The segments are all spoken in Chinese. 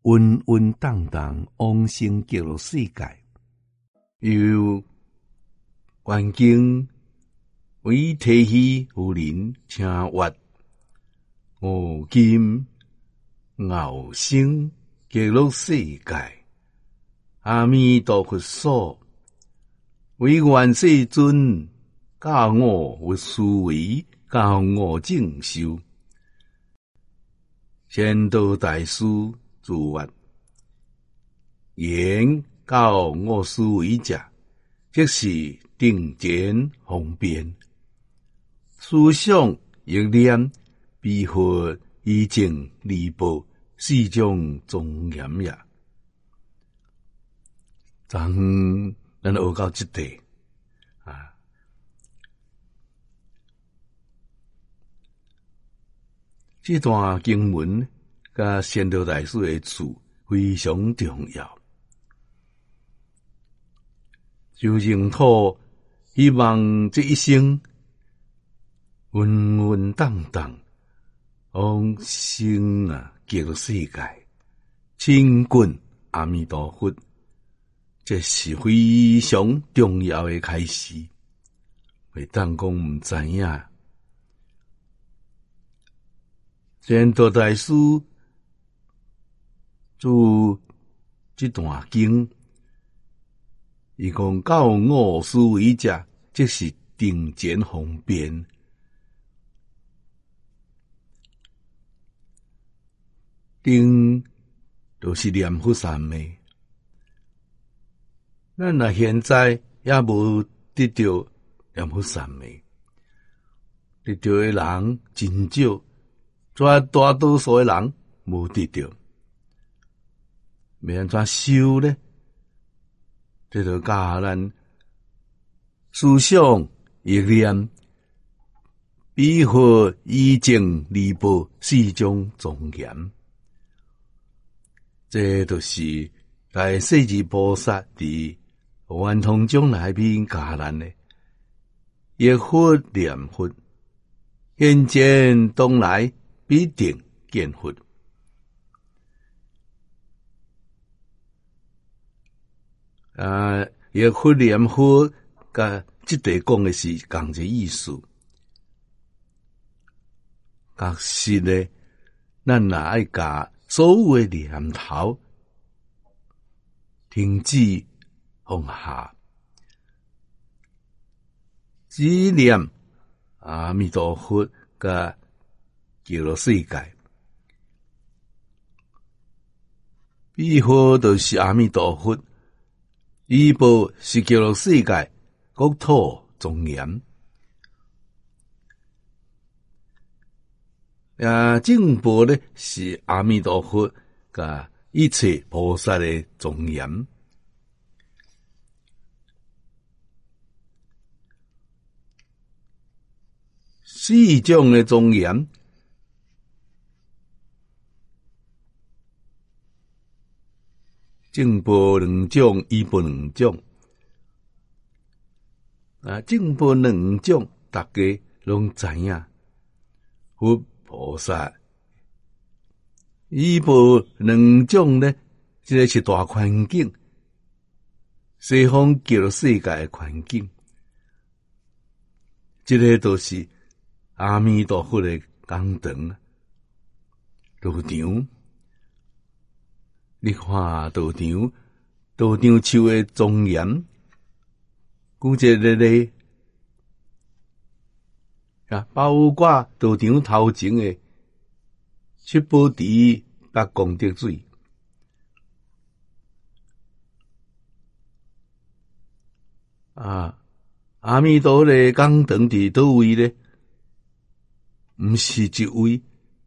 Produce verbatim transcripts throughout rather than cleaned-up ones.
稳稳当当往生极乐世界。由观经为提起有人请阅，我今熬生极乐世界。阿弥陀佛所，为愿世尊教我有思维，教我正修。先道大师自曰：言教我思维者，即是定见方便，思想意念必获以正利报，是种庄严也。昨昏咱学到这地啊，这段经文甲仙道大师的词非常重要。就净土希望这一生稳稳当当往生啊极乐世界，亲近阿弥陀佛。这是非常重要的开始，袂当讲毋知影。仙道大师注这段经，伊讲教我思维者，即是定见方便。定就是念佛三昧。咱若现在也无得到念佛三昧，得到的人真少，绝大多数的人无得到，要安怎修呢？这就教咱思想意念必获以正利报，是种庄严。这就是大势至菩萨伫圆通中内面教咱的，忆佛念佛，现前当来必定见佛。啊，忆佛念佛，甲这地讲的是同一个意思。确实呢，咱若爱甲所有的念头停止放下，只念阿弥陀佛甲极乐世界，彼佛就是阿弥陀佛，依报是极乐世界国土庄严。啊，正报呢是阿弥陀佛甲一切菩萨的庄严。四种的庄严，正报两种，依报两种。啊，正报两种，大家拢知影。佛菩萨依报两种呢，这个是大环境，西方极乐世界的环境，这个都是阿弥陀佛的工程道场。你看道场，道场树的庄严，古节日咧啊，包括道场头前的七宝池、八功德水，啊，阿弥陀佛的工程伫倒位咧？毋是一位，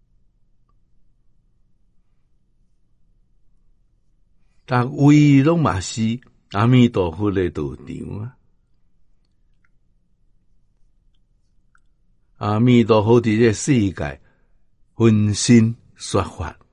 逐位拢嘛是阿弥陀佛的道场啊！阿弥陀佛伫这世界分身说法，